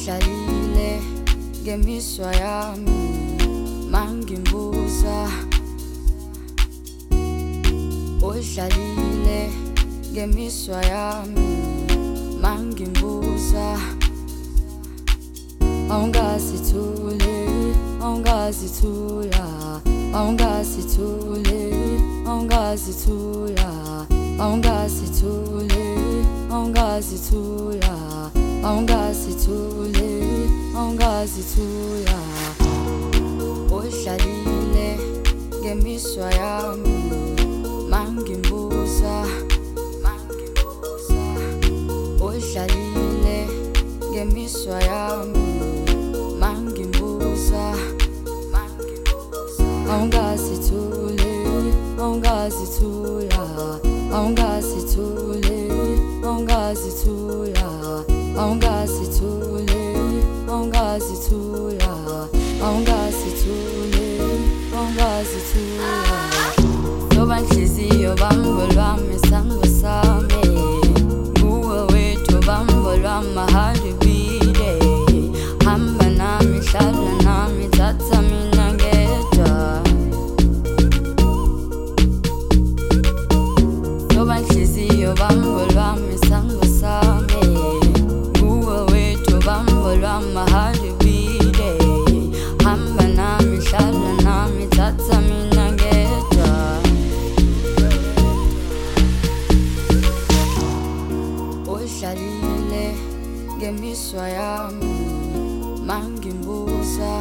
Udlalile ngemiswa yami mangimbuza, udlalile ngemiswa yami mangimbuza. Awungasithule, awungazithula, awungasithule, awungazithula, awungasithule, awungazithula, awungasithule, awungazithula. Udlalile ngemiswa yami mangimbuza, udlalile ngemiswa yami mangimbuza. Awungasithule, awungazithula, awungasithule, awungazithula, awungasithule, awungazithula, awungasithule, awungazithula. Yoba nhliziyo bambo lwami sango sami, nguwe wethu bambo lwami halibile. Hamba nami, hlala nami, thatha mina ngedwa. Yoba nhliziyo bambo lwami sango sami, nguwe wethu bambo lwami halibile. Hamba nami, hlala nami, thatha mina ngedwa. Udlalile ngemiswa yami mangimbuza,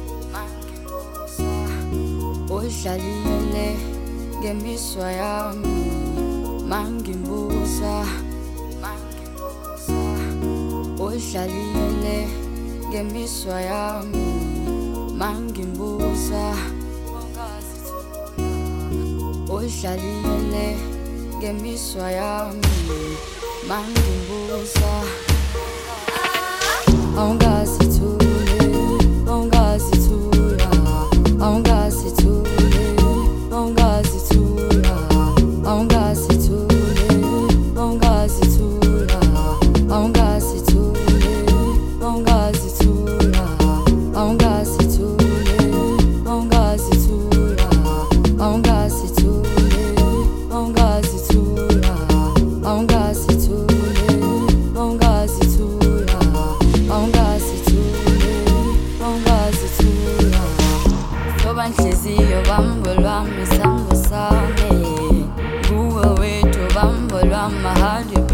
udlalile ngemiswa yami mangimbuza, udlalile ngemiswa yami mangimbuza, udlalile ngemiswa yami mangimbuza. Awungasithule, awungazithula, awungasithule, awungazithula, awungasithule, awungazithula, awungasithule, awungazithula, awungasithule, awungazithula, awungasithule, awungazithula, awungasithule, awungazithula, awungasithule, awungazithula. Yoba nhliziyo bambo lwami sango sami, nguwe wethu bambo lwami halibile.